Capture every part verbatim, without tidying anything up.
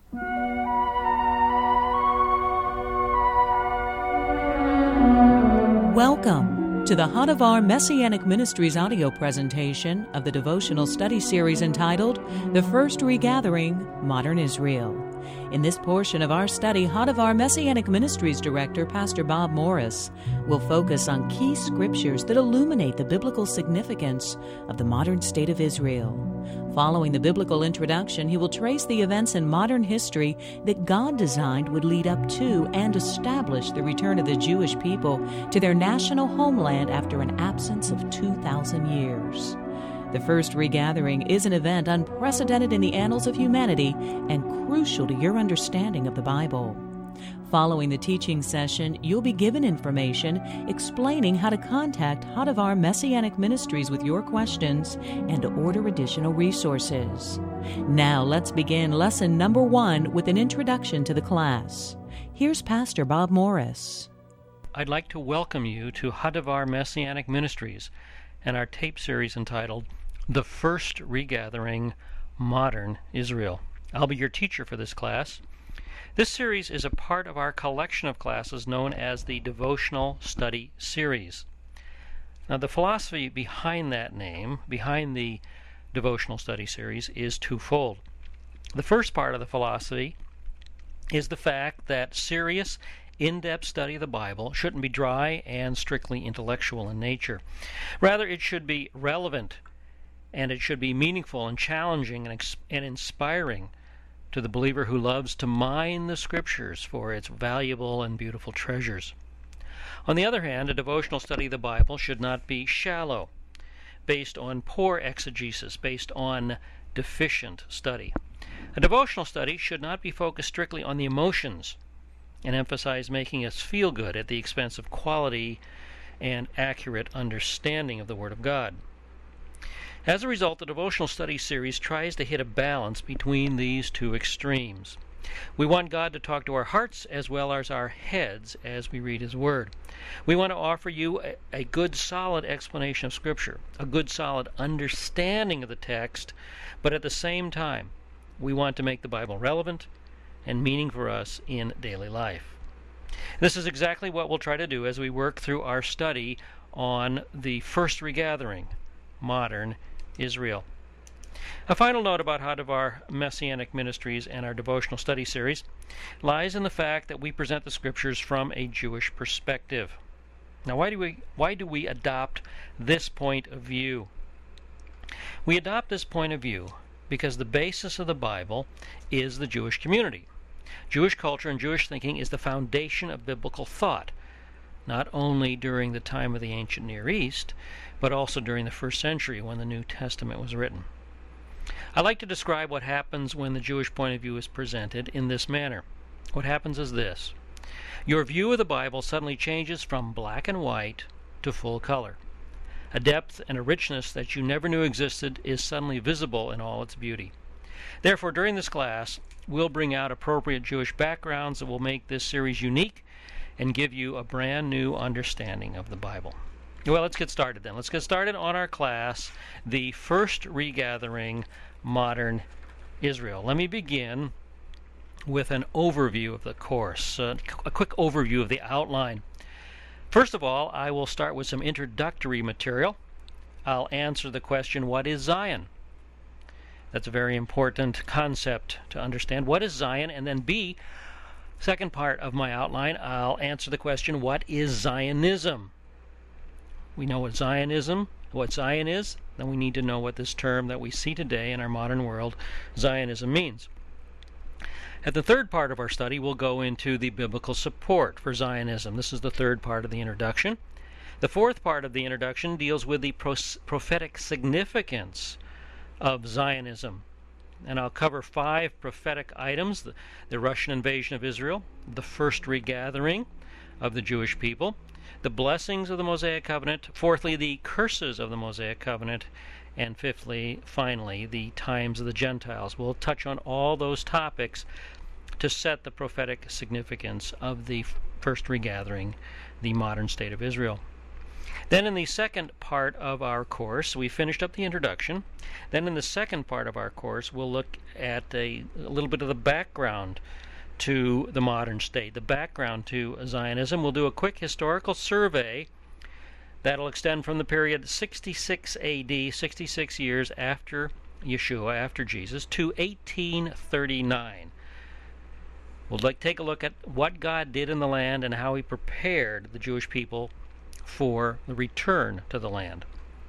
Welcome to the Hadavar Messianic Ministries audio presentation of the devotional study series entitled The First Regathering, Modern Israel. In this portion of our study, Hadavar Messianic Ministries Director, Pastor Bob Morris, will focus on key scriptures that illuminate the biblical significance of the modern state of Israel. Following the biblical introduction, he will trace the events in modern history that God designed would lead up to and establish the return of the Jewish people to their national homeland after an absence of two thousand years. The First Regathering is an event unprecedented in the annals of humanity and crucial to your understanding of the Bible. Following the teaching session, you'll be given information explaining how to contact Hadavar Messianic Ministries with your questions and to order additional resources. Now let's begin lesson number one with an introduction to the class. Here's Pastor Bob Morris. I'd like to welcome you to Hadavar Messianic Ministries and our tape series entitled The First Regathering, Modern Israel. I'll be your teacher for this class. This series is a part of our collection of classes known as the Devotional Study Series. Now, the philosophy behind that name, behind the Devotional Study Series, is twofold. The first part of the philosophy is the fact that serious, in-depth study of the Bible shouldn't be dry and strictly intellectual in nature. Rather, it should be relevant, and it should be meaningful and challenging and, ex- and inspiring to the believer who loves to mine the Scriptures for its valuable and beautiful treasures. On the other hand, a devotional study of the Bible should not be shallow, based on poor exegesis, based on deficient study. A devotional study should not be focused strictly on the emotions and emphasize making us feel good at the expense of quality and accurate understanding of the Word of God. As a result, the Devotional Study Series tries to hit a balance between these two extremes. We want God to talk to our hearts as well as our heads as we read His Word. We want to offer you a, a good, solid explanation of Scripture, a good, solid understanding of the text, but at the same time, we want to make the Bible relevant and meaning for us in daily life. This is exactly what we'll try to do as we work through our study on the First Regathering, Modern Israel. A final note about Hadavar Messianic Ministries and our devotional study series lies in the fact that we present the Scriptures from a Jewish perspective. Now, why do we why do we adopt this point of view? We adopt this point of view because the basis of the Bible is the Jewish community. Jewish culture and Jewish thinking is the foundation of biblical thought, not only during the time of the ancient Near East, but also during the first century when the New Testament was written. I like to describe what happens when the Jewish point of view is presented in this manner. What happens is this. Your view of the Bible suddenly changes from black and white to full color. A depth and a richness that you never knew existed is suddenly visible in all its beauty. Therefore, during this class, we'll bring out appropriate Jewish backgrounds that will make this series unique and give you a brand new understanding of the Bible. Well, let's get started then. Let's get started on our class, The First Regathering, Modern Israel. Let me begin with an overview of the course, uh, a quick overview of the outline. First of all, I will start with some introductory material. I'll answer the question, what is Zion? That's a very important concept to understand. What is Zion? And then B, second part of my outline, I'll answer the question, what is Zionism? We know what Zionism, what Zion is, then we need to know what this term that we see today in our modern world, Zionism, means. At the third part of our study, we'll go into the biblical support for Zionism. This is the third part of the introduction. The fourth part of the introduction deals with the prophetic significance of Zionism. And I'll cover five prophetic items: the, the Russian invasion of Israel, the first regathering of the Jewish people, the blessings of the Mosaic Covenant, fourthly, the curses of the Mosaic Covenant, and fifthly, finally, the times of the Gentiles. We'll touch on all those topics to set the prophetic significance of the first regathering, the modern state of Israel. Then in the second part of our course, we finished up the introduction. Then in the second part of our course, we'll look at a, a little bit of the background to the modern state, the background to Zionism. We'll do a quick historical survey that'll extend from the period sixty-six A D, sixty-six years after Yeshua, after Jesus, to eighteen thirty-nine. We'll like, take a look at what God did in the land and how he prepared the Jewish people for the return to the land.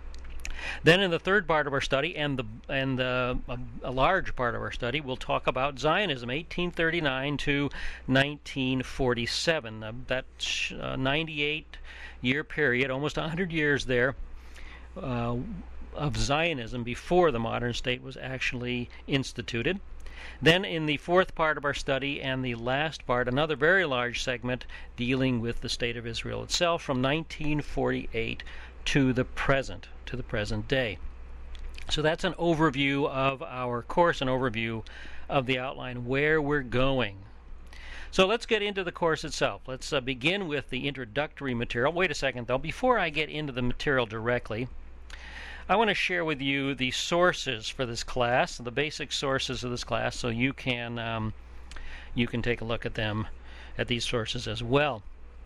Then in the third part of our study, and the and the, a, a large part of our study, we'll talk about Zionism, eighteen thirty-nine to nineteen forty-seven. Uh, that uh, ninety-eight year period, almost one hundred years there, uh, of Zionism before the modern state was actually instituted. Then in the fourth part of our study and the last part, another very large segment dealing with the state of Israel itself from nineteen forty-eight to the present, to the present day. So that's an overview of our course, an overview of the outline, where we're going. So let's get into the course itself. Let's uh, begin with the introductory material. Wait a second, though. Before I get into the material directly, I want to share with you the sources for this class, the basic sources of this class, so you can um, you can take a look at them, at these sources as well.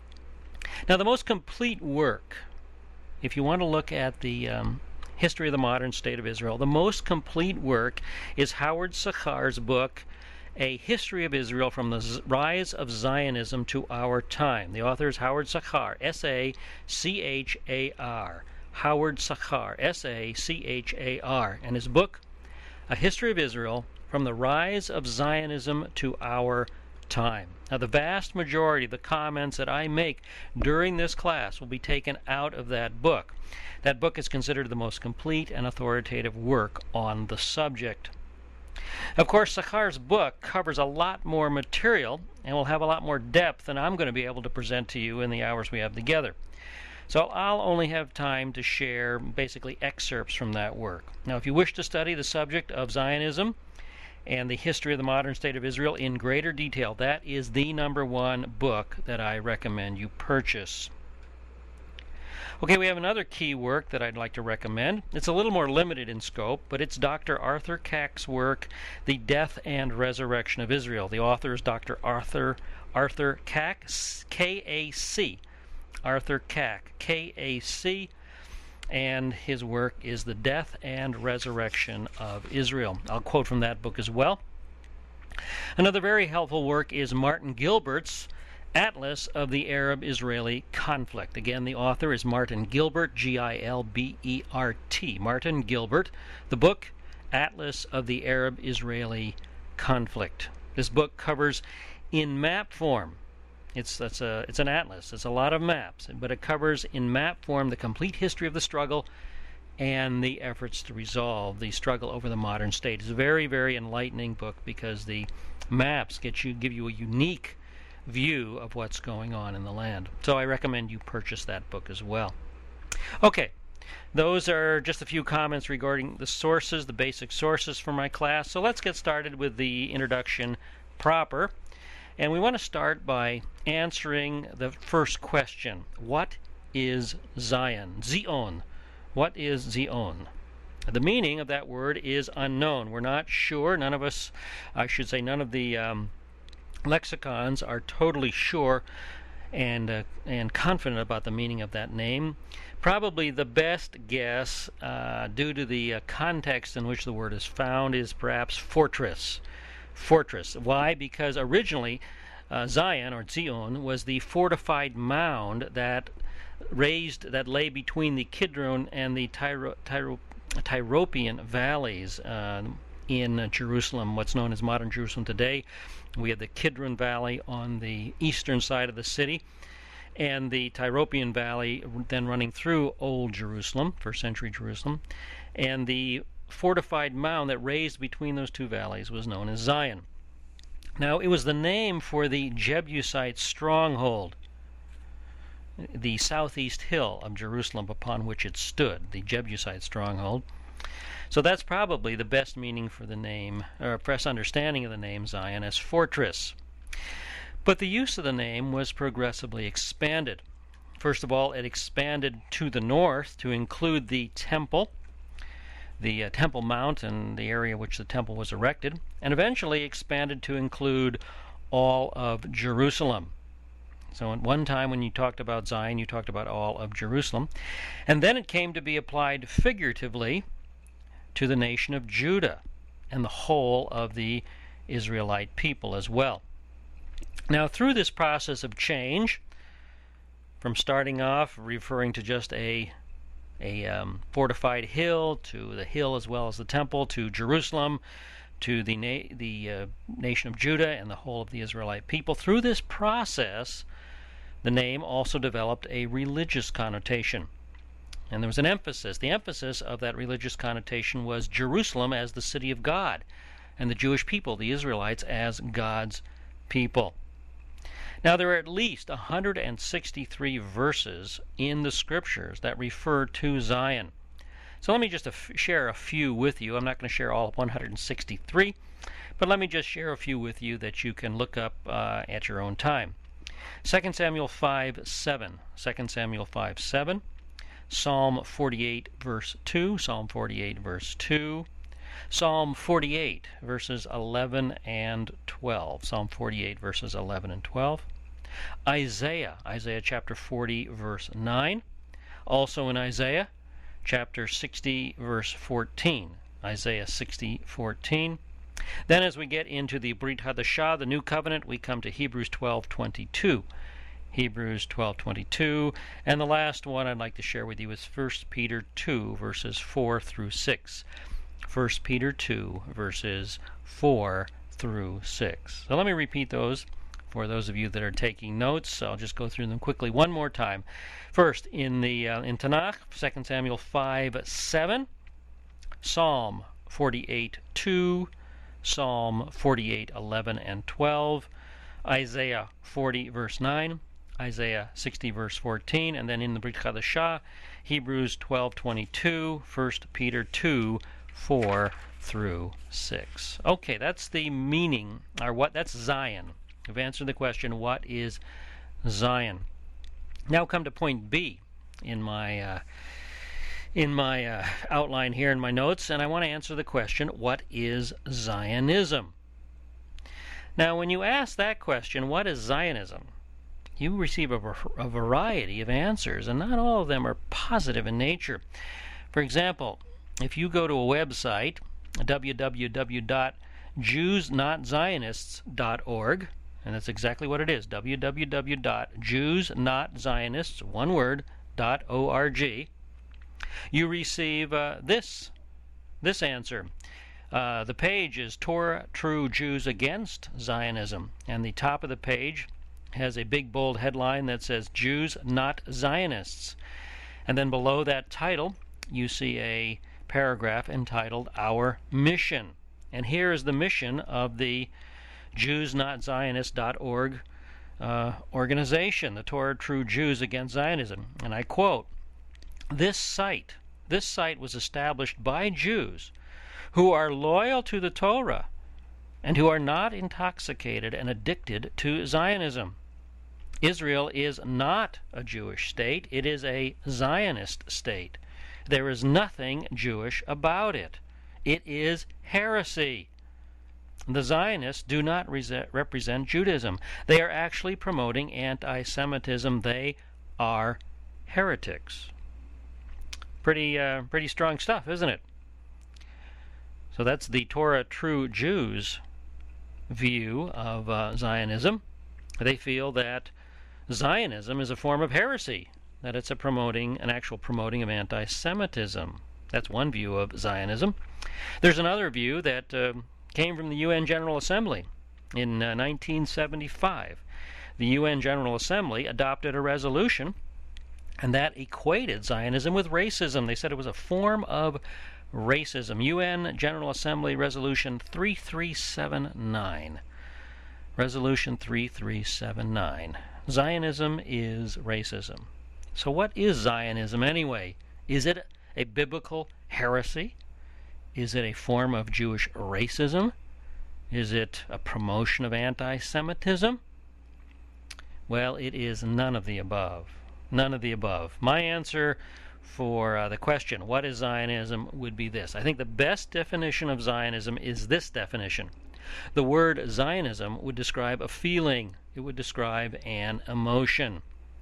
Now, the most complete work, if you want to look at the um, history of the modern state of Israel, the most complete work is Howard Sachar's book, A History of Israel from the Z- Rise of Zionism to Our Time. The author is Howard Sachar, S A C H A R. Howard Sachar, S A C H A R, and his book, A History of Israel from the Rise of Zionism to Our Time. Now, the vast majority of the comments that I make during this class will be taken out of that book. That book is considered the most complete and authoritative work on the subject. Of course, Sachar's book covers a lot more material and will have a lot more depth than I'm going to be able to present to you in the hours we have together. So I'll only have time to share basically excerpts from that work. Now, if you wish to study the subject of Zionism and the history of the modern state of Israel in greater detail, that is the number one book that I recommend you purchase. Okay, we have another key work that I'd like to recommend. It's a little more limited in scope, but it's Doctor Arthur Kack's work, The Death and Resurrection of Israel. The author is Doctor Arthur Arthur Kack, K A C. Arthur Kack, K A C, and his work is The Death and Resurrection of Israel. I'll quote from that book as well. Another very helpful work is Martin Gilbert's Atlas of the Arab-Israeli Conflict. Again, the author is Martin Gilbert, G I L B E R T. Martin Gilbert. The book, Atlas of the Arab-Israeli Conflict. This book covers in map form. It's that's a it's an atlas. It's a lot of maps, but it covers in map form the complete history of the struggle and the efforts to resolve the struggle over the modern state. It's a very, very enlightening book because the maps get you give you a unique view of what's going on in the land. So I recommend you purchase that book as well. Okay, those are just a few comments regarding the sources, the basic sources for my class. So let's get started with the introduction proper. And we want to start by answering the first question. What is Zion? Zion. What is Zion? The meaning of that word is unknown. We're not sure. None of us, I should say, none of the um, lexicons are totally sure and uh, and confident about the meaning of that name. Probably the best guess, uh, due to the uh, context in which the word is found, is perhaps fortress. Fortress. Why? Because originally uh, Zion, or Zion, was the fortified mound that raised that lay between the Kidron and the Tyro, Tyro, Tyropoeon valleys uh, in uh, Jerusalem, what's known as modern Jerusalem today. We have the Kidron Valley on the eastern side of the city, and the Tyropoeon Valley then running through Old Jerusalem, first century Jerusalem, and the fortified mound that raised between those two valleys was known as Zion. Now, it was the name for the Jebusite stronghold, the southeast hill of Jerusalem upon which it stood, the Jebusite stronghold. So that's probably the best meaning for the name, or best understanding of the name Zion, as fortress. But the use of the name was progressively expanded. First of all, it expanded to the north to include the temple, the uh, Temple Mount and the area which the temple was erected, and eventually expanded to include all of Jerusalem. So at one time when you talked about Zion, you talked about all of Jerusalem. And then it came to be applied figuratively to the nation of Judah and the whole of the Israelite people as well. Now, through this process of change, from starting off referring to just a a um, fortified hill, to the hill as well as the temple, to Jerusalem, to the na- the uh, nation of Judah and the whole of the Israelite people, through this process, the name also developed a religious connotation. And there was an emphasis. The emphasis of that religious connotation was Jerusalem as the city of God, and the Jewish people, the Israelites, as God's people. Now, there are at least one hundred sixty-three verses in the Scriptures that refer to Zion. So let me just af- share a few with you. I'm not going to share all one hundred sixty-three, but let me just share a few with you that you can look up uh, at your own time. Second Samuel five seven. Second Samuel five seven. Psalm forty-eight, verse two. Psalm forty-eight, verse two. Psalm forty-eight, verses eleven and twelve. Psalm forty-eight, verses eleven and twelve. Isaiah, Isaiah chapter forty, verse nine. Also in Isaiah chapter sixty, verse fourteen. Isaiah sixty, fourteen. Then as we get into the Brit Hadashah, the New Covenant, we come to Hebrews twelve twenty-two. Hebrews twelve twenty-two. And the last one I'd like to share with you is First Peter two, verses four through six. First Peter two, verses four through six. So let me repeat those for those of you that are taking notes. I'll just go through them quickly one more time. First, in the uh, in Tanakh, Second Samuel five seven, Psalm forty-eight two, Psalm forty-eight eleven and twelve, Isaiah forty verse nine, Isaiah sixty verse fourteen, and then in the Brit Hadashah, Hebrews twelve twenty-two, First Peter two four through six. Okay, that's the meaning, or what? That's Zion. We've answered the question, what is Zion? Now come to point B in my uh, in my uh, outline here in my notes, and I want to answer the question, what is Zionism? Now, when you ask that question, what is Zionism, you receive a, a variety of answers, and not all of them are positive in nature. For example, if you go to a website, w w w dot jews not zionists dot org, and that's exactly what it is, w w w dot jews not zionists, one word, .org, you receive uh, this, this answer. Uh, the page is Torah True Jews Against Zionism, and the top of the page has a big bold headline that says Jews Not Zionists. And then below that title, you see a paragraph entitled Our Mission. And here is the mission of the jews not zionists dot org uh, organization, the Torah True Jews Against Zionism. And I quote, This site, this site was established by Jews who are loyal to the Torah and who are not intoxicated and addicted to Zionism. Israel is not a Jewish state, it is a Zionist state. There is nothing Jewish about it. It is heresy. The Zionists do not re- represent Judaism. They are actually promoting anti-Semitism. They are heretics. Pretty, uh, pretty strong stuff, isn't it? So that's the Torah True Jews view of uh, Zionism. They feel that Zionism is a form of heresy, that it's a promoting, an actual promoting of anti-Semitism. That's one view of Zionism. There's another view that uh, came from the U N General Assembly in uh, nineteen seventy-five. The U N General Assembly adopted a resolution, and that equated Zionism with racism. They said it was a form of racism. U N General Assembly Resolution three three seven nine. Resolution three three seven nine. Zionism is racism. So what is Zionism anyway? Is it a biblical heresy? Is it a form of Jewish racism? Is it a promotion of anti-Semitism? Well, it is none of the above. None of the above. My answer for uh, the question, what is Zionism, would be this. I think the best definition of Zionism is this definition. The word Zionism would describe a feeling. It would describe an emotion.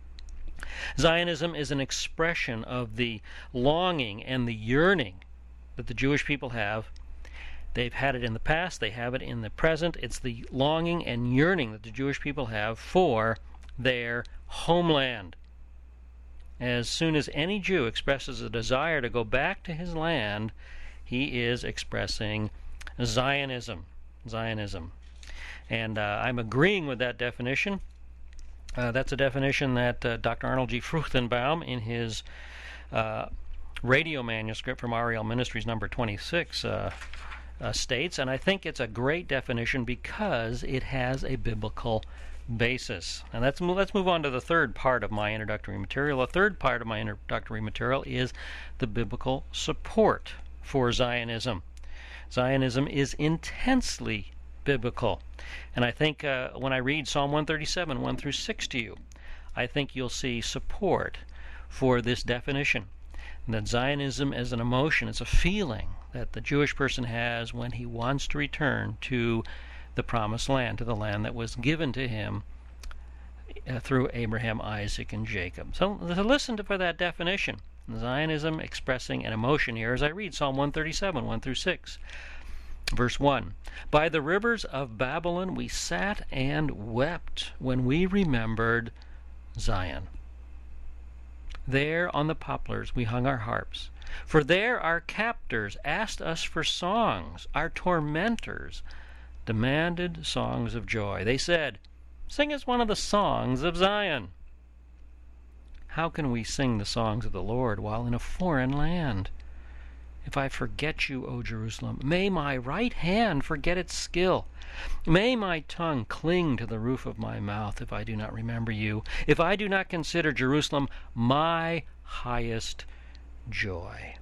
Zionism is an expression of the longing and the yearning that the Jewish people have. They've had it in the past, they have it in the present. It's the longing and yearning that the Jewish people have for their homeland. As soon as any Jew expresses a desire to go back to his land, he is expressing Zionism. Zionism. And uh, I'm agreeing with that definition. Uh, that's a definition that uh, Doctor Arnold G. Fruchtenbaum, in his uh, radio manuscript from Ariel Ministries number twenty-six, uh, uh, states, and I think it's a great definition because it has a biblical basis. And let's let's move on to the third part of my introductory material. The third part of my introductory material is the biblical support for Zionism. Zionism is intensely biblical. And I think uh, when I read Psalm one thirty-seven, one through six to you, I think you'll see support for this definition. That Zionism is an emotion, it's a feeling that the Jewish person has when he wants to return to the promised land, to the land that was given to him uh, through Abraham, Isaac, and Jacob. So, so listen to for that definition. Zionism expressing an emotion here as I read Psalm one thirty-seven, one through six. Verse one, By the rivers of Babylon we sat and wept when we remembered Zion. There on the poplars we hung our harps, for there our captors asked us for songs, our tormentors demanded songs of joy. They said, Sing us one of the songs of Zion. How can we sing the songs of the Lord while in a foreign land? If I forget you, O Jerusalem, may my right hand forget its skill. May my tongue cling to the roof of my mouth if I do not remember you, if I do not consider Jerusalem my highest joy.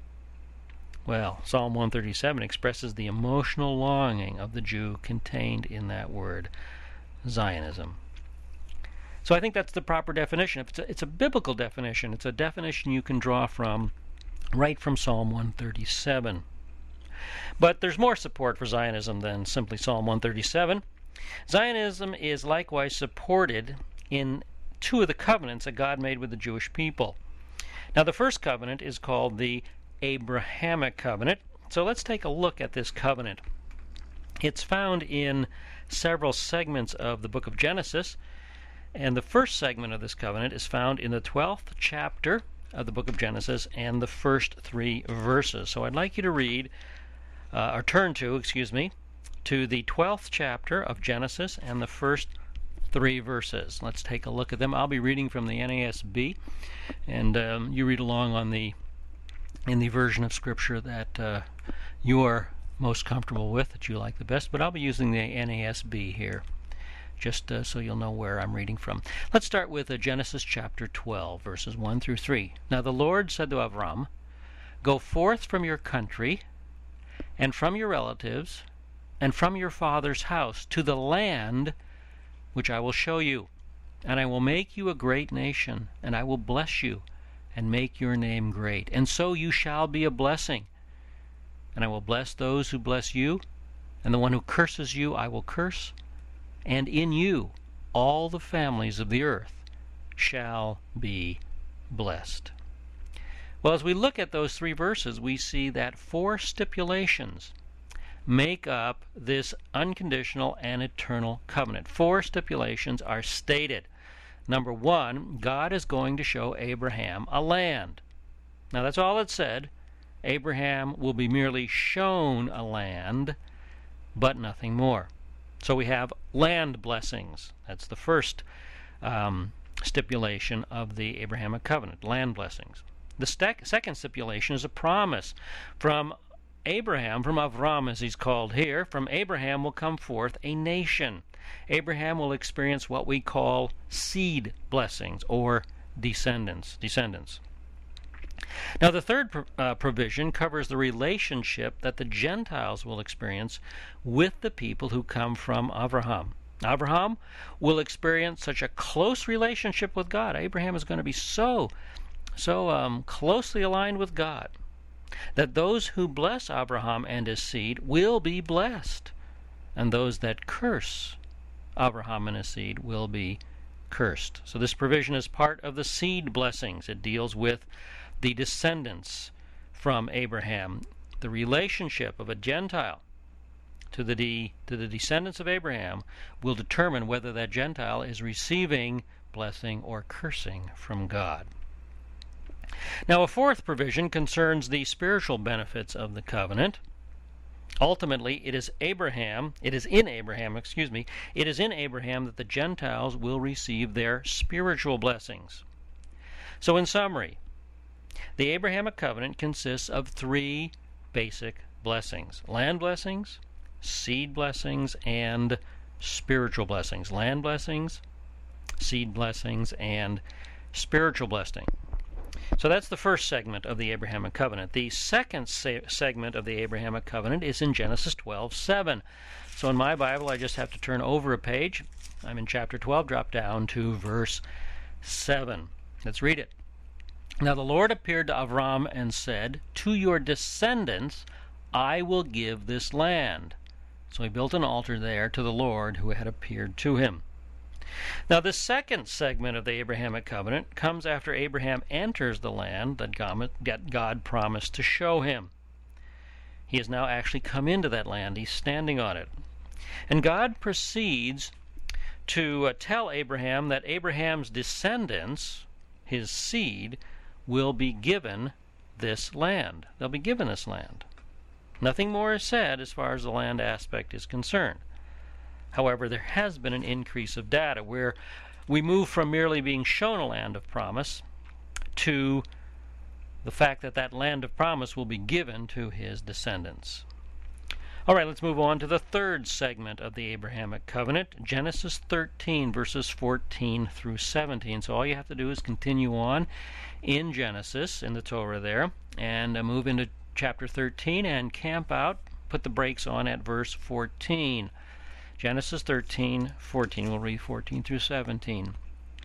Well, Psalm one thirty-seven expresses the emotional longing of the Jew contained in that word, Zionism. So I think that's the proper definition. If it's a, it's a biblical definition. It's a definition you can draw from right from Psalm one thirty-seven. But there's more support for Zionism than simply Psalm one thirty-seven. Zionism is likewise supported in two of the covenants that God made with the Jewish people. Now, the first covenant is called the Abrahamic covenant. So let's take a look at this covenant. It's found in several segments of the book of Genesis, and the first segment of this covenant is found in the twelfth chapter of the book of Genesis and the first three verses. So I'd like you to read, uh, or turn to, excuse me, to the twelfth chapter of Genesis and the first three verses. Let's take a look at them. I'll be reading from the N A S B, and um, you read along on the in the version of Scripture that uh, you're most comfortable with, that you like the best, but I'll be using the N A S B here, just uh, so you'll know where I'm reading from. Let's start with uh, Genesis chapter twelve, verses one through three. Now the Lord said to Avram, Go forth from your country, and from your relatives, and from your father's house, to the land which I will show you. And I will make you a great nation, and I will bless you, and make your name great. And so you shall be a blessing. And I will bless those who bless you, and the one who curses you I will curse. And in you all the families of the earth shall be blessed. Well, as we look at those three verses, we see that four stipulations make up this unconditional and eternal covenant. Four stipulations are stated. Number one, God is going to show Abraham a land. Now that's all it said. Abraham will be merely shown a land, but nothing more. So we have land blessings. That's the first um, stipulation of the Abrahamic covenant, land blessings. The st- second stipulation is a promise from Abraham, from Avram as he's called here. From Abraham will come forth a nation. Abraham will experience what we call seed blessings or descendants. descendants. Now the third pro- uh, provision covers the relationship that the Gentiles will experience with the people who come from Abraham. Abraham will experience such a close relationship with God. Abraham is going to be so, so um, closely aligned with God that those who bless Abraham and his seed will be blessed, and those that curse Abraham and his seed will be cursed. So this provision is part of the seed blessings. It deals with the descendants from Abraham. The relationship of a Gentile to the de, to the descendants of Abraham will determine whether that Gentile is receiving blessing or cursing from God. Now, a fourth provision concerns the spiritual benefits of the covenant. Ultimately, it is Abraham, it is in Abraham, excuse me, it is in Abraham that the Gentiles will receive their spiritual blessings. So in summary, the Abrahamic covenant consists of three basic blessings: land blessings, seed blessings, and spiritual blessings. Land blessings, seed blessings, and spiritual blessing. So that's the first segment of the Abrahamic covenant. The second se- segment of the Abrahamic covenant is in Genesis twelve seven. So in my Bible, I just have to turn over a page. I'm in chapter twelve, drop down to verse seven. Let's read it. Now the Lord appeared to Avram and said, "To your descendants I will give this land." So he built an altar there to the Lord who had appeared to him. Now the second segment of the Abrahamic covenant comes after Abraham enters the land that God promised to show him. He has now actually come into that land. He's standing on it. And God proceeds to uh, tell Abraham that Abraham's descendants, his seed, will be given this land. They'll be given this land. Nothing more is said as far as the land aspect is concerned. However, there has been an increase of data where we move from merely being shown a land of promise to the fact that that land of promise will be given to his descendants. All right, let's move on to the third segment of the Abrahamic covenant, Genesis thirteen, verses fourteen through seventeen. So all you have to do is continue on in Genesis, in the Torah there, and uh, move into chapter thirteen and camp out, put the brakes on at verse fourteen. Genesis thirteen, fourteen. We'll read fourteen through seventeen.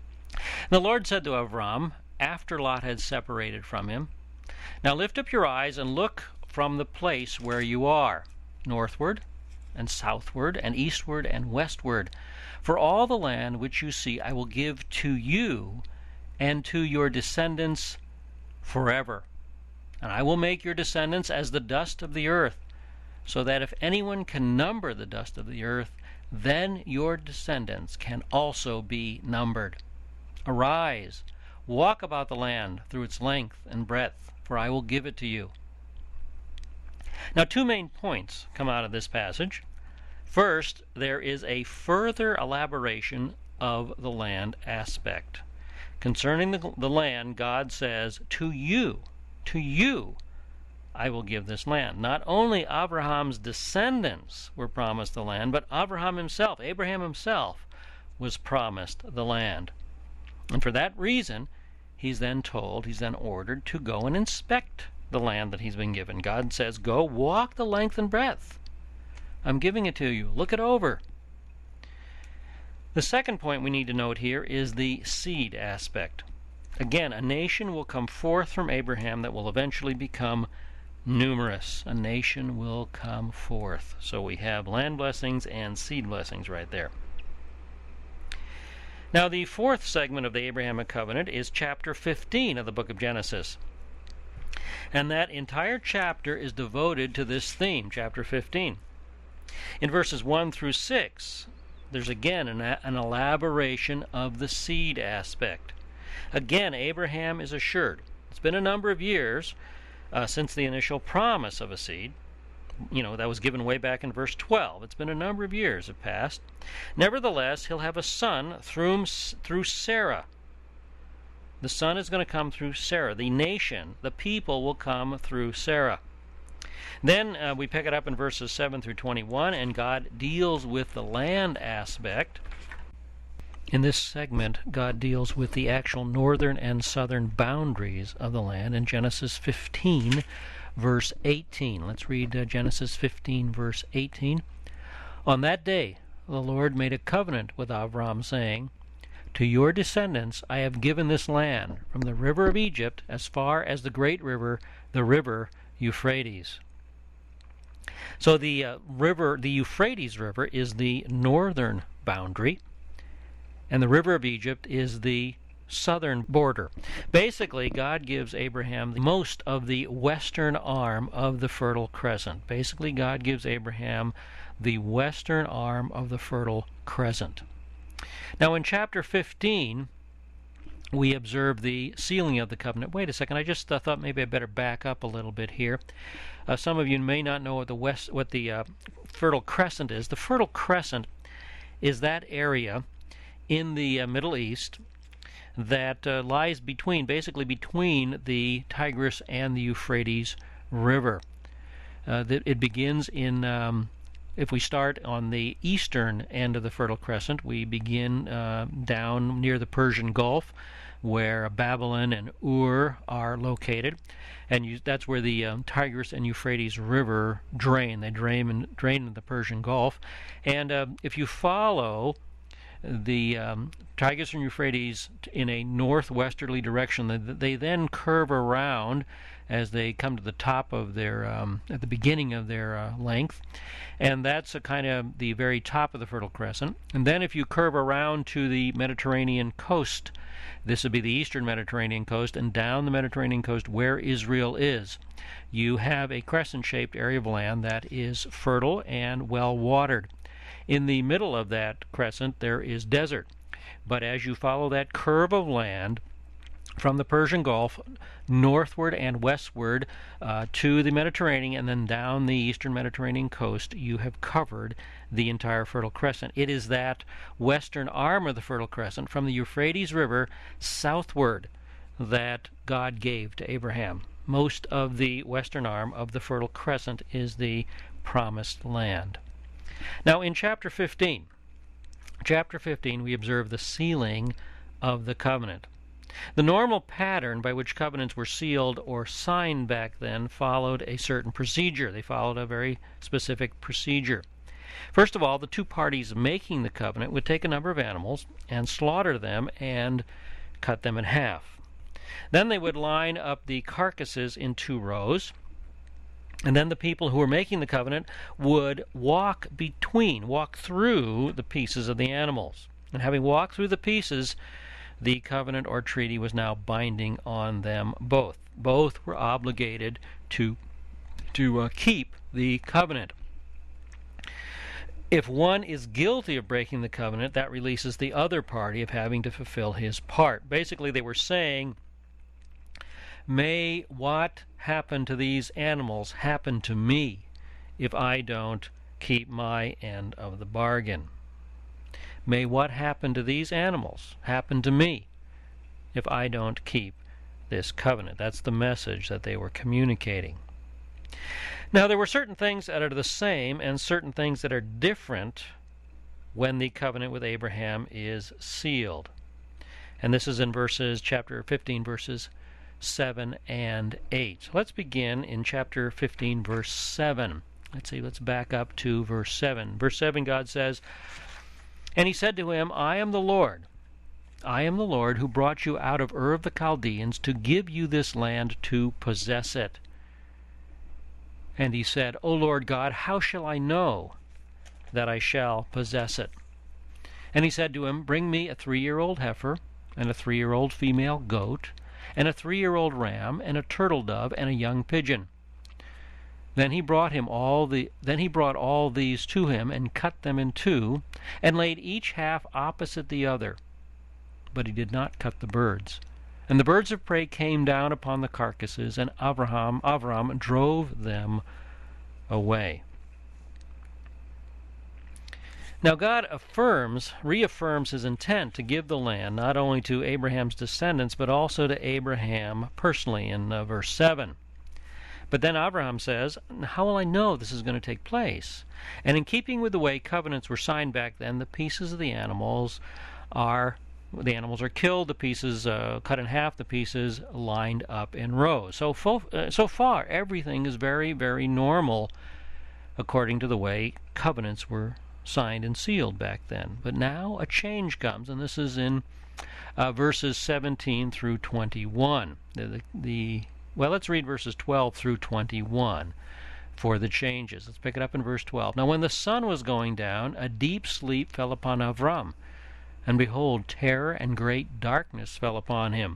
The Lord said to Avram, after Lot had separated from him, "Now lift up your eyes and look from the place where you are, northward and southward and eastward and westward. For all the land which you see I will give to you and to your descendants forever. And I will make your descendants as the dust of the earth, so that if anyone can number the dust of the earth, then your descendants can also be numbered. Arise, walk about the land through its length and breadth, for I will give it to you." Now, two main points come out of this passage. First, there is a further elaboration of the land aspect. Concerning the, the land, God says, to you, to you, I will give this land. Not only Abraham's descendants were promised the land, but Abraham himself, Abraham himself, was promised the land. And for that reason, he's then told, he's then ordered to go and inspect the land that he's been given. God says, go walk the length and breadth. I'm giving it to you. Look it over. The second point we need to note here is the seed aspect. Again, a nation will come forth from Abraham that will eventually become numerous. A nation will come forth. So we have land blessings and seed blessings right there. Now, the fourth segment of the Abrahamic covenant is chapter fifteen of the book of Genesis. And that entire chapter is devoted to this theme, chapter fifteen. In verses one through six, there's again an, an elaboration of the seed aspect. Again, Abraham is assured. It's been a number of years uh, since the initial promise of a seed. You know, that was given way back in verse twelve. It's been a number of years have passed. Nevertheless, he'll have a son through, through Sarah. The son is going to come through Sarah. The nation, the people, will come through Sarah. Then uh, we pick it up in verses seven through twenty-one, and God deals with the land aspect. In this segment, God deals with the actual northern and southern boundaries of the land in Genesis fifteen, verse eighteen. Let's read uh, Genesis fifteen, verse eighteen. On that day, the Lord made a covenant with Avram, saying, "To your descendants I have given this land, from the river of Egypt as far as the great river, the river Euphrates." So the uh, river, the Euphrates River, is the northern boundary, and the river of Egypt is the southern border. Basically, God gives Abraham most of the western arm of the Fertile Crescent. Basically, God gives Abraham the western arm of the Fertile Crescent. Now, in chapter fifteen, we observe the sealing of the covenant. Wait a second, I just uh, thought maybe I better back up a little bit here. Uh, some of you may not know what the west, what the uh, Fertile Crescent is. The Fertile Crescent is that area in the uh, Middle East that uh, lies between, basically between the Tigris and the Euphrates River. Uh, that it begins in, um, if we start on the eastern end of the Fertile Crescent, we begin uh, down near the Persian Gulf, where Babylon and Ur are located, and you, that's where the um, Tigris and Euphrates River drain. They drain in, drain in the Persian Gulf, and uh, if you follow the um, Tigris and Euphrates in a northwesterly direction, they, they then curve around as they come to the top of their, um, at the beginning of their uh, length, and that's a kind of the very top of the Fertile Crescent. And then if you curve around to the Mediterranean coast, this would be the eastern Mediterranean coast, and down the Mediterranean coast where Israel is, you have a crescent-shaped area of land that is fertile and well-watered. In the middle of that crescent there is desert, but as you follow that curve of land from the Persian Gulf northward and westward uh, to the Mediterranean and then down the eastern Mediterranean coast, you have covered the entire Fertile Crescent. It is that western arm of the Fertile Crescent from the Euphrates River southward that God gave to Abraham. Most of the western arm of the Fertile Crescent is the Promised Land. Now in chapter fifteen, chapter fifteen, we observe the sealing of the covenant. The normal pattern by which covenants were sealed or signed back then followed a certain procedure. They followed a very specific procedure. First of all, the two parties making the covenant would take a number of animals and slaughter them and cut them in half. Then they would line up the carcasses in two rows, and then the people who were making the covenant would walk between, walk through the pieces of the animals. And having walked through the pieces, the covenant or treaty was now binding on them both. Both were obligated to, to uh, keep the covenant. If one is guilty of breaking the covenant, that releases the other party of having to fulfill his part. Basically, they were saying, may what happened to these animals happen to me if I don't keep my end of the bargain. May what happened to these animals happen to me if I don't keep this covenant. That's the message that they were communicating. Now, there were certain things that are the same and certain things that are different when the covenant with Abraham is sealed. And this is in verses, chapter fifteen, verses seven and eight. So let's begin in chapter fifteen, verse seven. Let's see, let's back up to verse seven. Verse seven, God says, "And he said to him, I am the Lord. I am the Lord who brought you out of Ur of the Chaldeans to give you this land to possess it. And he said, O Lord God, how shall I know that I shall possess it? And he said to him, Bring me a three-year-old heifer, and a three-year-old female goat, and a three-year-old ram, and a turtle dove, and a young pigeon. Then he brought him all the then he brought all these to him, and cut them in two, and laid each half opposite the other. But he did not cut the birds. And the birds of prey came down upon the carcasses, and Abraham, Avram drove them away." Now God affirms, reaffirms his intent to give the land not only to Abraham's descendants, but also to Abraham personally in uh, verse seven. But then Abraham says, how will I know this is going to take place? And in keeping with the way covenants were signed back then, the pieces of the animals are the animals are killed, the pieces uh, cut in half, the pieces lined up in rows. So, fo- uh, so far, everything is very, very normal according to the way covenants were signed and sealed back then. But now a change comes, and this is in uh, verses seventeen through twenty-one. The, the, the well, let's read verses twelve through twenty-one for the changes. Let's pick it up in verse twelve. Now when the sun was going down, a deep sleep fell upon Avram, and behold, terror and great darkness fell upon him.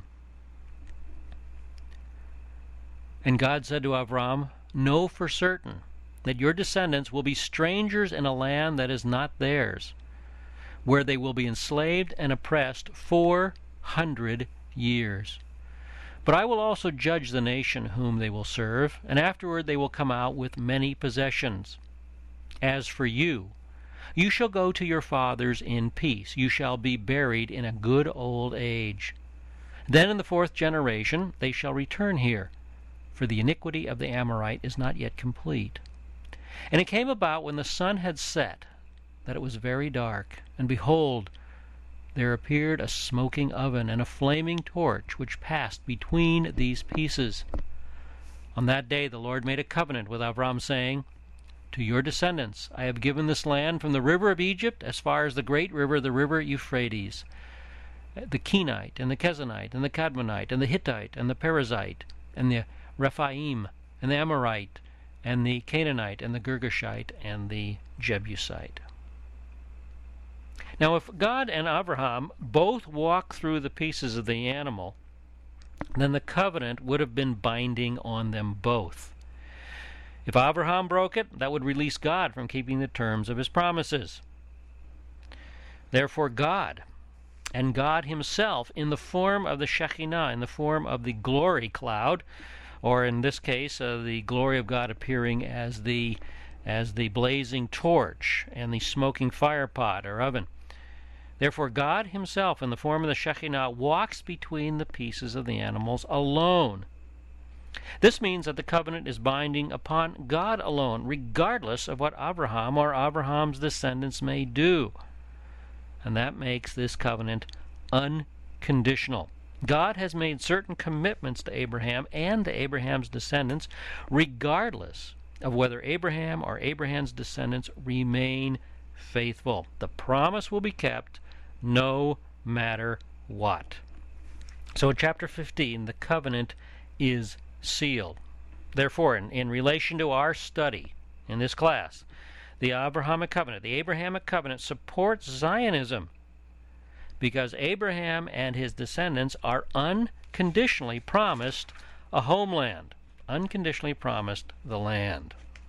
And God said to Avram, know for certain that your descendants will be strangers in a land that is not theirs, where they will be enslaved and oppressed four hundred years. But I will also judge the nation whom they will serve, and afterward they will come out with many possessions. As for you, you shall go to your fathers in peace. You shall be buried in a good old age. Then in the fourth generation they shall return here, for the iniquity of the Amorite is not yet complete. And it came about when the sun had set, that it was very dark, and behold, there appeared a smoking oven and a flaming torch which passed between these pieces. On that day the Lord made a covenant with Avram, saying, to your descendants I have given this land from the river of Egypt as far as the great river, the river Euphrates, the Kenite, and the Kezanite, and the Kadmonite, and the Hittite, and the Perizzite, and the Rephaim, and the Amorite, and the Canaanite, and the Girgashite, and the Jebusite. Now if God and Abraham both walk through the pieces of the animal, then the covenant would have been binding on them both. If Abraham broke it, that would release God from keeping the terms of his promises. Therefore God, and God himself, in the form of the Shekinah, in the form of the glory cloud, or in this case, uh, the glory of God appearing as the as the blazing torch and the smoking fire pot or oven. Therefore God himself, in the form of the Shekinah, walks between the pieces of the animals alone. This means that the covenant is binding upon God alone, regardless of what Abraham or Abraham's descendants may do. And that makes this covenant unconditional. God has made certain commitments to Abraham and to Abraham's descendants, regardless of whether Abraham or Abraham's descendants remain faithful. The promise will be kept no matter what. So in chapter fifteen, the covenant is sealed. Therefore, in, in relation to our study in this class, the Abrahamic covenant, the Abrahamic covenant supports Zionism because Abraham and his descendants are unconditionally promised a homeland, unconditionally promised the land.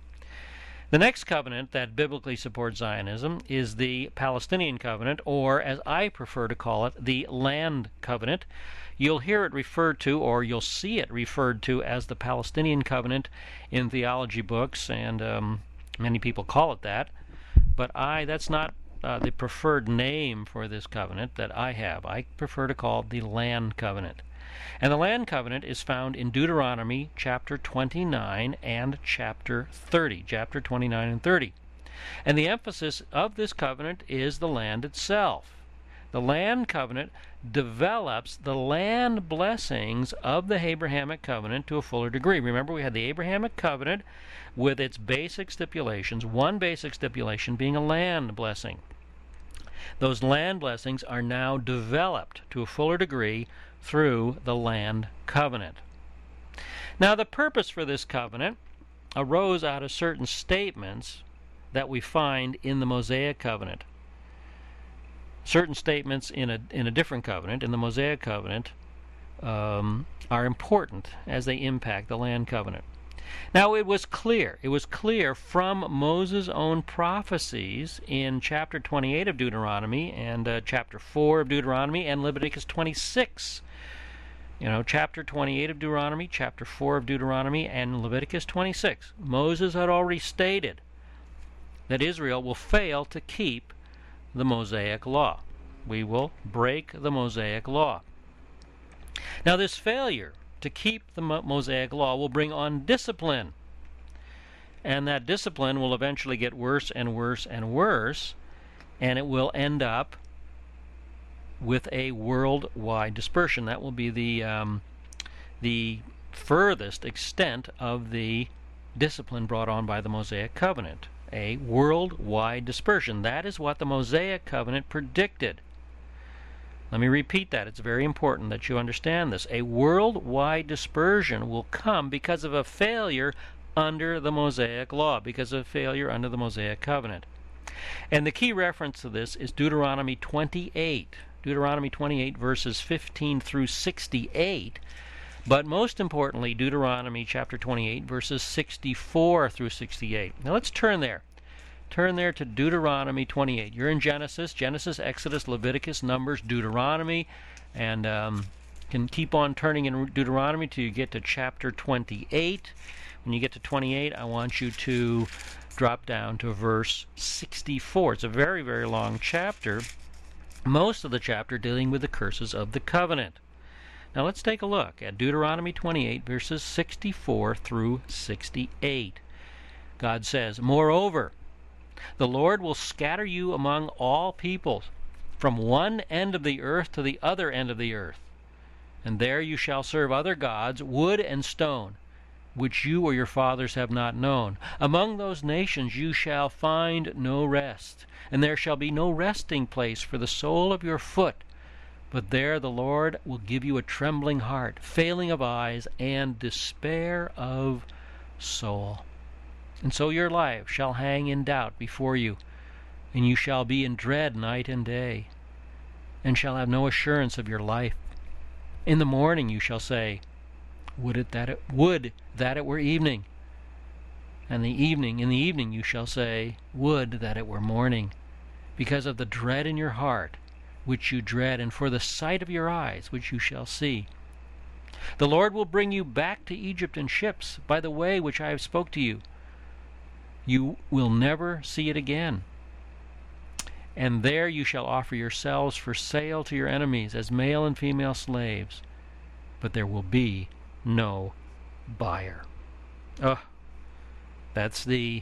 The next covenant that biblically supports Zionism is the Palestinian covenant, or as I prefer to call it, the land covenant. You'll hear it referred to, or you'll see it referred to as the Palestinian covenant in theology books, and um, many people call it that. But I, that's not uh, the preferred name for this covenant that I have. I prefer to call it the land covenant. And the land covenant is found in Deuteronomy chapter twenty-nine and chapter thirty, chapter twenty-nine and thirty. And the emphasis of this covenant is the land itself. The land covenant develops the land blessings of the Abrahamic covenant to a fuller degree. Remember, we had the Abrahamic covenant with its basic stipulations, one basic stipulation being a land blessing. Those land blessings are now developed to a fuller degree through the land covenant. Now, the purpose for this covenant arose out of certain statements that we find in the Mosaic covenant. Certain statements in a in a different covenant, in the Mosaic covenant, um, are important as they impact the land covenant. Now, it was clear, it was clear from Moses' own prophecies in chapter twenty-eight of Deuteronomy and uh, chapter four of Deuteronomy and Leviticus twenty-six. You know, chapter twenty-eight of Deuteronomy, chapter four of Deuteronomy, and Leviticus twenty-six. Moses had already stated that Israel will fail to keep the Mosaic law. We will break the Mosaic law. Now, this failure to keep the Mosaic law will bring on discipline. And that discipline will eventually get worse and worse and worse, and it will end up with a worldwide dispersion. That will be the um, the furthest extent of the discipline brought on by the Mosaic covenant. a worldwide dispersion. That is what the Mosaic covenant predicted. Let me repeat that. It's very important that you understand this. A worldwide dispersion will come because of a failure under the Mosaic law, because of failure under the Mosaic covenant. And the key reference to this is Deuteronomy twenty-eight. Deuteronomy twenty-eight, verses fifteen through sixty-eight. But most importantly, Deuteronomy chapter twenty-eight, verses sixty-four through sixty-eight. Now let's turn there. Turn there to Deuteronomy twenty-eight. You're in Genesis, Genesis, Exodus, Leviticus, Numbers, Deuteronomy, and um, can keep on turning in Deuteronomy till you get to chapter twenty-eight. When you get to twenty-eight, I want you to drop down to verse sixty-four. It's a very, very long chapter, most of the chapter dealing with the curses of the covenant. Now let's take a look at Deuteronomy twenty-eight, verses sixty-four through sixty-eight. God says, "Moreover, the Lord will scatter you among all peoples, from one end of the earth to the other end of the earth. And there you shall serve other gods, wood and stone, which you or your fathers have not known. Among those nations you shall find no rest, and there shall be no resting place for the sole of your foot. But there the Lord will give you a trembling heart, failing of eyes, and despair of soul. And so your life shall hang in doubt before you, and you shall be in dread night and day, and shall have no assurance of your life. In the morning you shall say, Would it that it would that it were evening. And the evening in the evening you shall say, Would that it were morning, because of the dread in your heart, which you dread, and for the sight of your eyes, which you shall see. The Lord will bring you back to Egypt in ships, by the way which I have spoke to you. You will never see it again. And there you shall offer yourselves for sale to your enemies as male and female slaves, but there will be no buyer." Oh, that's the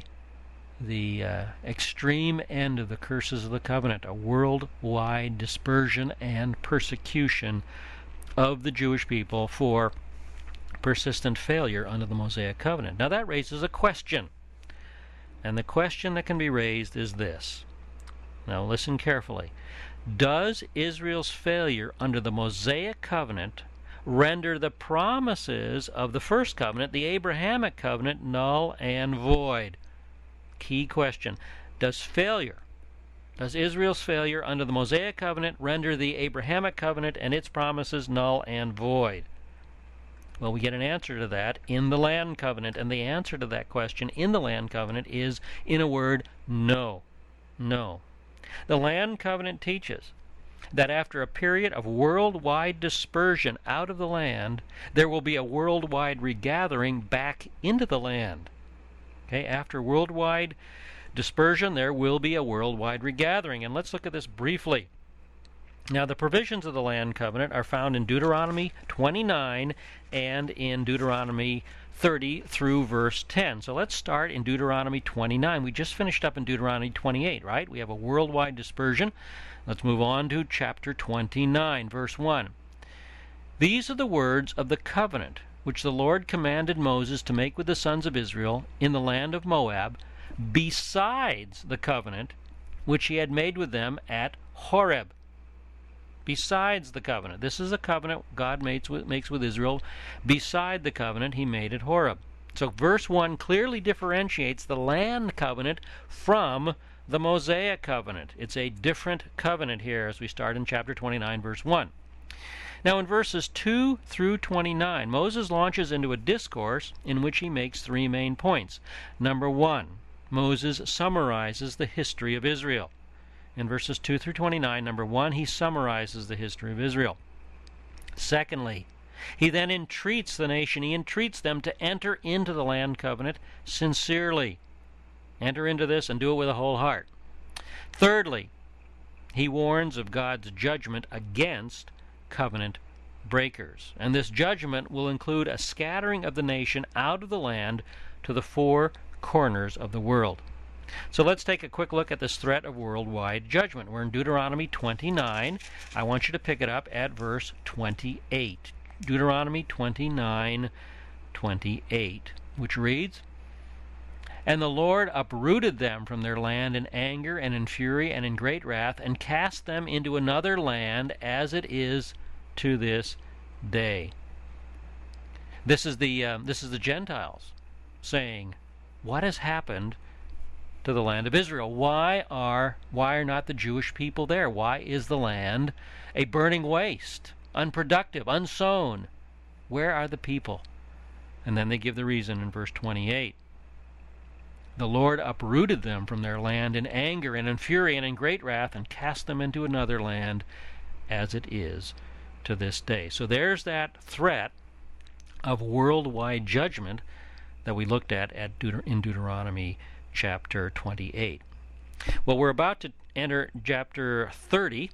the uh, extreme end of the curses of the covenant, a worldwide dispersion and persecution of the Jewish people for persistent failure under the Mosaic covenant. Now that raises a question. And the question that can be raised is this. Now listen carefully. Does Israel's failure under the Mosaic covenant render the promises of the first covenant, the Abrahamic covenant, null and void? Key question. Does failure, does Israel's failure under the Mosaic covenant render the Abrahamic covenant and its promises null and void? Well, we get an answer to that in the land covenant, and the answer to that question in the land covenant is, in a word, no. No. The land covenant teaches that after a period of worldwide dispersion out of the land, there will be a worldwide regathering back into the land. Okay, after worldwide dispersion, there will be a worldwide regathering. And let's look at this briefly. Now, the provisions of the land covenant are found in Deuteronomy twenty-nine and in Deuteronomy thirty through verse ten. So let's start in Deuteronomy twenty-nine. We just finished up in Deuteronomy twenty-eight, right? We have a worldwide dispersion. Let's move on to chapter twenty-nine, verse one. "These are the words of the covenant which the Lord commanded Moses to make with the sons of Israel in the land of Moab, besides the covenant which he had made with them at Horeb." Besides the covenant. This is a covenant God makes with, makes with Israel beside the covenant he made at Horeb. So verse one clearly differentiates the land covenant from the Mosaic covenant. It's a different covenant here as we start in chapter twenty-nine, verse one. Now in verses two through twenty-nine, Moses launches into a discourse in which he makes three main points. Number one, Moses summarizes the history of Israel. In verses two through twenty-nine, number one, he summarizes the history of Israel. Secondly, he then entreats the nation, he entreats them to enter into the land covenant sincerely. Enter into this and do it with a whole heart. Thirdly, he warns of God's judgment against covenant breakers. And this judgment will include a scattering of the nation out of the land to the four corners of the world. So let's take a quick look at this threat of worldwide judgment. We're in Deuteronomy twenty-nine. I want you to pick it up at verse twenty-eight. Deuteronomy twenty-nine, twenty-eight, which reads, And the Lord uprooted them from their land in anger and in fury and in great wrath, and cast them into another land, as it is to this day. This is the uh, this is the Gentiles saying, what has happened to the land of Israel? Why are why are not the Jewish people there? Why is the land a burning waste, unproductive, unsown? Where are the people? And then they give the reason in verse twenty-eight. The Lord uprooted them from their land in anger and in fury and in great wrath, and cast them into another land, as it is to this day. So there's that threat of worldwide judgment that we looked at, at Deut- in Deuteronomy chapter twenty-eight. Well, we're about to enter chapter thirty,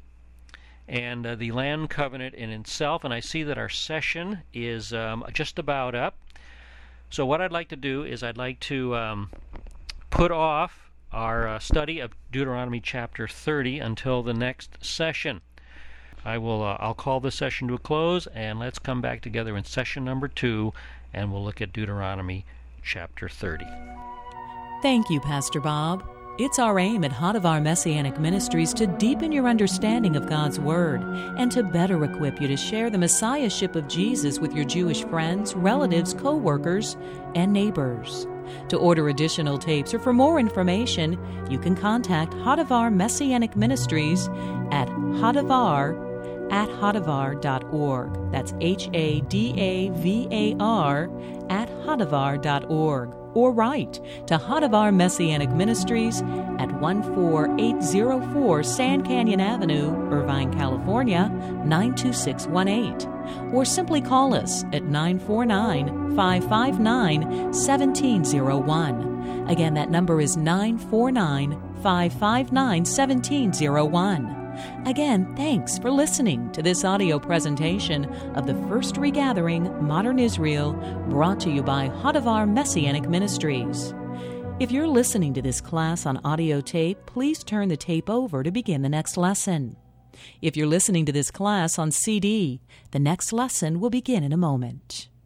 and uh, the land covenant in itself, and I see that our session is um, just about up. So what I'd like to do is I'd like to um, put off our uh, study of Deuteronomy chapter thirty until the next session. I will uh, I'll call this session to a close, and let's come back together in session number two, and we'll look at Deuteronomy chapter thirty. Thank you, Pastor Bob. It's our aim at Hadavar Messianic Ministries to deepen your understanding of God's Word and to better equip you to share the Messiahship of Jesus with your Jewish friends, relatives, co-workers, and neighbors. To order additional tapes or for more information, you can contact Hadavar Messianic Ministries at hadavar at hadavar dot org. That's H A D A V A R at hadavar dot org. Or write to Hadavar Messianic Ministries at one four eight zero four Sand Canyon Avenue, Irvine, California, nine two six one eight. Or simply call us at nine four nine, five five nine, one seven zero one. Again, that number is nine four nine, five five nine, one seven zero one. Again, thanks for listening to this audio presentation of the First Regathering, Modern Israel, brought to you by Hadavar Messianic Ministries. If you're listening to this class on audio tape, please turn the tape over to begin the next lesson. If you're listening to this class on C D, the next lesson will begin in a moment.